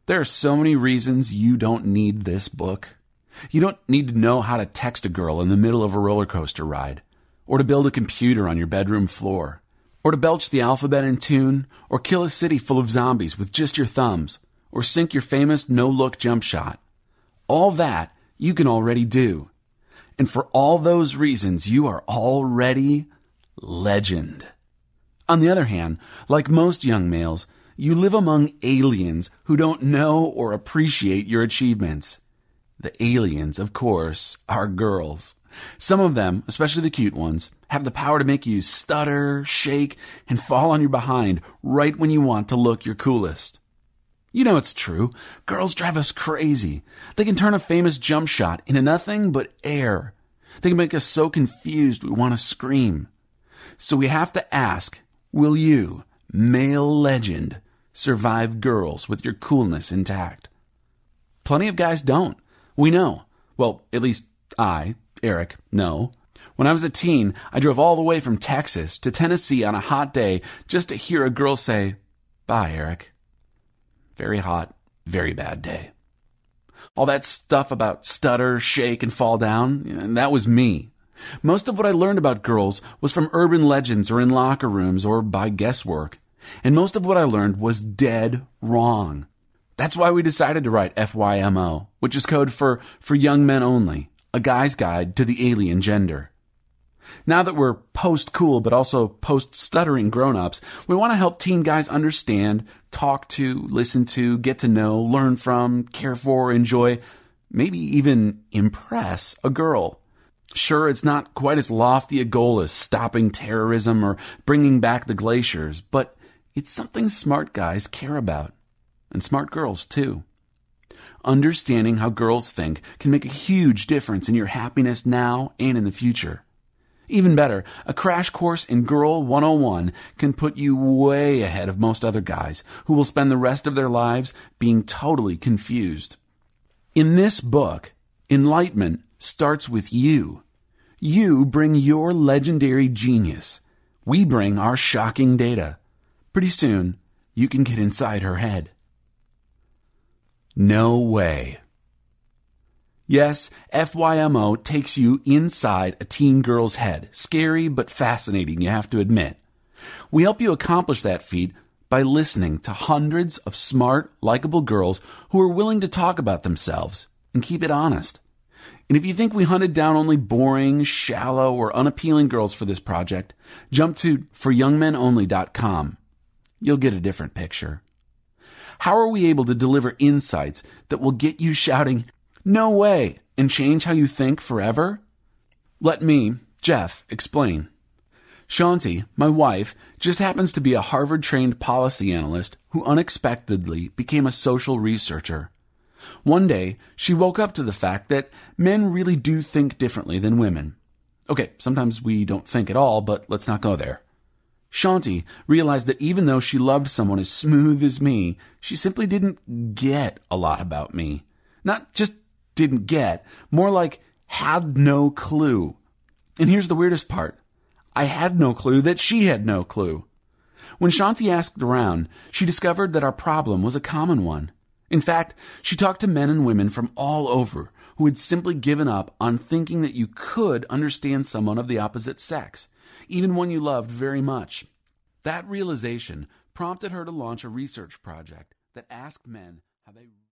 There are so many reasons you don't need this book. You don't need to know how to text a girl in the middle of a roller coaster ride, or to build a computer on your bedroom floor, or to belch the alphabet in tune, or kill a city full of zombies with just your thumbs, or sink your famous no-look jump shot. All that you can already do. And for all those reasons, you are already legend. On the other hand, like most young males, you live among aliens who don't know or appreciate your achievements. The aliens, of course, are girls. Some of them, especially the cute ones, have the power to make you stutter, shake, and fall on your behind right when you want to look your coolest. You know it's true. Girls drive us crazy. They can turn a famous jump shot into nothing but air. They can make us so confused we want to scream. So we have to ask, will you, male legend, survive girls with your coolness intact? Plenty of guys don't. We know. Well, at least I, Eric, know. When I was a teen, I drove all the way from Texas to Tennessee on a hot day just to hear a girl say, "Bye, Eric." Very hot, very bad day. All that stuff about stutter, shake, and fall down, that was me. Most of what I learned about girls was from urban legends or in locker rooms or by guesswork. And most of what I learned was dead wrong. That's why we decided to write FYMO, which is code for young men only, a guy's guide to the alien gender. Now that we're post-cool but also post-stuttering grown-ups, we want to help teen guys understand, talk to, listen to, get to know, learn from, care for, enjoy, maybe even impress a girl. Sure, it's not quite as lofty a goal as stopping terrorism or bringing back the glaciers, but it's something smart guys care about. And smart girls, too. Understanding how girls think can make a huge difference in your happiness now and in the future. Even better, a crash course in Girl 101 can put you way ahead of most other guys who will spend the rest of their lives being totally confused. In this book, enlightenment starts with you. You bring your legendary genius. We bring our shocking data. Pretty soon, you can get inside her head. No way. Yes, FYMO takes you inside a teen girl's head. Scary but fascinating, you have to admit. We help you accomplish that feat by listening to hundreds of smart, likable girls who are willing to talk about themselves and keep it honest. And if you think we hunted down only boring, shallow, or unappealing girls for this project, jump to foryoungmenonly.com. You'll get a different picture. How are we able to deliver insights that will get you shouting, "No way," and change how you think forever? Let me, Jeff, explain. Shanti, my wife, just happens to be a Harvard-trained policy analyst who unexpectedly became a social researcher. One day, she woke up to the fact that men really do think differently than women. Okay, sometimes we don't think at all, but let's not go there. Shanti realized that even though she loved someone as smooth as me, she simply didn't get a lot about me. Not just didn't get, more like had no clue. And here's the weirdest part. I had no clue that she had no clue. When Shanti asked around, she discovered that our problem was a common one. In fact, she talked to men and women from all over who had simply given up on thinking that you could understand someone of the opposite sex, even one you loved very much. That realization prompted her to launch a research project that asked men how they